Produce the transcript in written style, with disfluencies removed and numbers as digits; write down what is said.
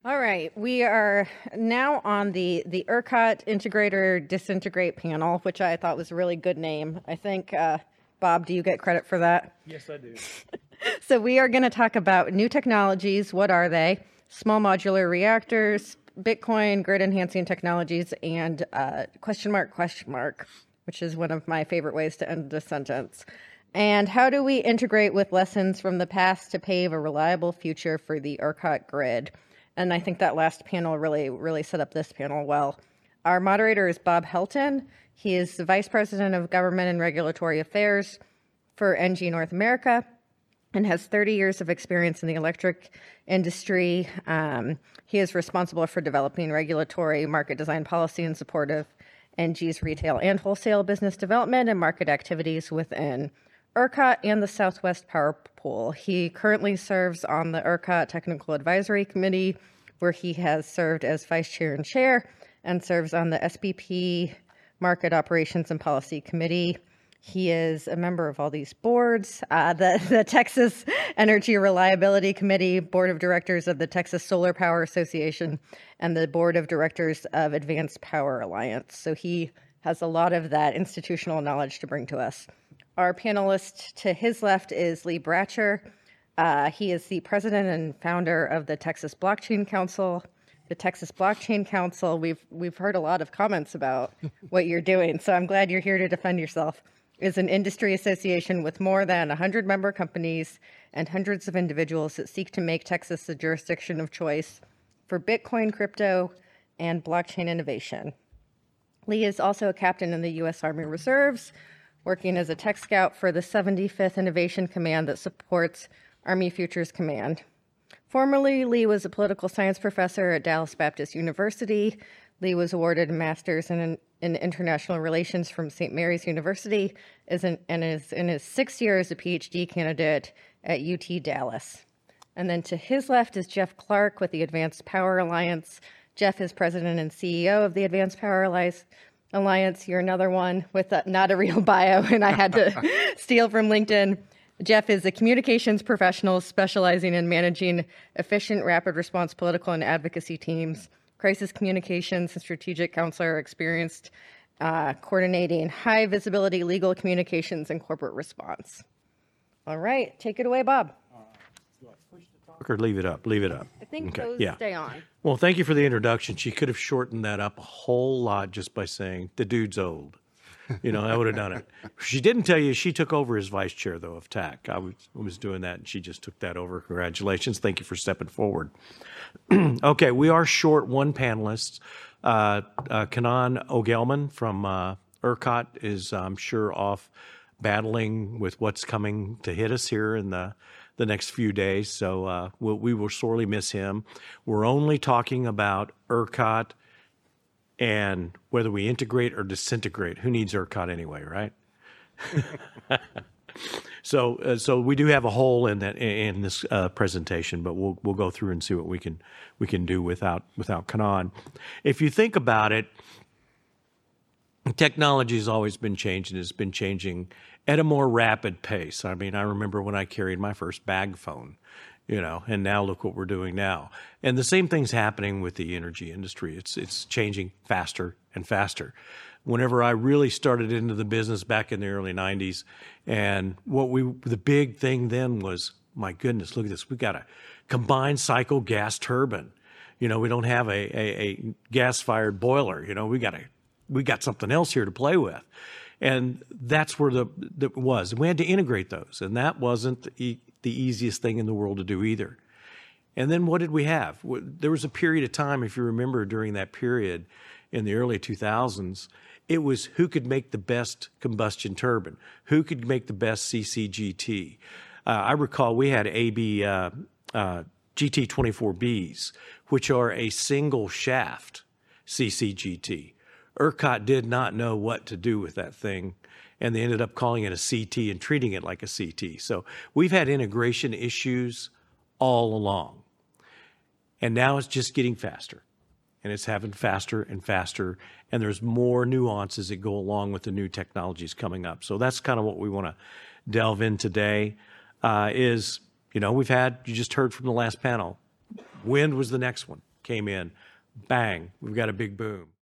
All right, we are now on the ERCOT Integrator Disintegrate panel, which I thought was a really good name. I think, Bob, do you get credit for that? Yes, I do. So we are going to talk about new technologies. What are they? Small modular reactors, Bitcoin, grid enhancing technologies, and question mark, which is one of my favorite ways to end a sentence. And how do we integrate with lessons from the past to pave a reliable future for the ERCOT grid? And I think that last panel really set up this panel well. Our moderator is Bob Helton. He is the Vice President of Government and Regulatory Affairs for ENGIE North America and has 30 years of experience in the electric industry. He is responsible for developing regulatory market design policy in support of ENGIE's retail and wholesale business development and market activities within ERCOT and the Southwest Power Pool. He currently serves on the ERCOT Technical Advisory Committee, where he has served as vice chair and chair, and serves on the SPP Market Operations and Policy Committee. He is a member of all these boards, the Texas Energy Reliability Committee, Board of Directors of the Texas Solar Power Association, and the Board of Directors of Advanced Power Alliance. So he has a lot of that institutional knowledge to bring to us. Our panelist to his left is Lee Bratcher. He is the president and founder of the Texas Blockchain Council. The Texas Blockchain Council, we've heard a lot of comments about what you're doing, so I'm glad you're here to defend yourself, is an industry association with more than 100 member companies and hundreds of individuals that seek to make Texas the jurisdiction of choice for Bitcoin, crypto, and blockchain innovation. Lee is also a captain in the U.S. Army Reserves, working as a tech scout for the 75th Innovation Command that supports Army Futures Command. Formerly, Lee was a political science professor at Dallas Baptist University. Lee was awarded a master's in international relations from St. Mary's University and is in his 6th year as a PhD candidate at UT Dallas. And then to his left is Jeff Clark with the Advanced Power Alliance. Jeff is president and CEO of the Advanced Power Alliance. You're another one with not a real bio, and I had to steal from LinkedIn. Jeff is a communications professional specializing in managing efficient, rapid response political and advocacy teams, crisis communications, and strategic counselor experienced coordinating high visibility legal communications and corporate response. All right, take it away, Bob. Or leave it up. Leave it up. I think Okay, those yeah. stay on. Well, thank you for the introduction. She could have shortened that up a whole lot just by saying, the dude's old. You know, I would have done it. She didn't tell you she took over as vice chair, though, of TAC. I was doing that, and she just took that over. Congratulations. Thank you for stepping forward. Okay, we are short one panelist. Kanan Ogelman from ERCOT is, I'm sure, off battling with what's coming to hit us here in the next few days, so we will sorely miss him. We're only talking about ERCOT and whether we integrate or disintegrate. Who needs ERCOT anyway, right? So we do have a hole in this presentation, but we'll go through and see what we can do without Kanan. If you think about it, technology has always been changing. It's been changing at a more rapid pace. I mean, I remember when I carried my first bag phone, you know, and now look what we're doing now. And the same thing's happening with the energy industry. It's changing faster and faster. Whenever I really started into the business back in the early 90s, and the big thing then was, my goodness, look at this. We've got a combined cycle gas turbine. You know, we don't have a gas-fired boiler. You know, we got something else here to play with. And that's where that was. And we had to integrate those. And that wasn't the easiest thing in the world to do either. And then what did we have? There was a period of time, if you remember, during that period in the early 2000s, it was who could make the best combustion turbine, who could make the best CCGT. I recall we had AB GT24Bs, which are a single shaft CCGT. ERCOT did not know what to do with that thing, and they ended up calling it a CT and treating it like a CT. So we've had integration issues all along, and now it's just getting faster, and it's happening faster and faster, and there's more nuances that go along with the new technologies coming up. So that's kind of what we want to delve in today. You just heard from the last panel, wind was the next one. came in, bang, we've got a big boom.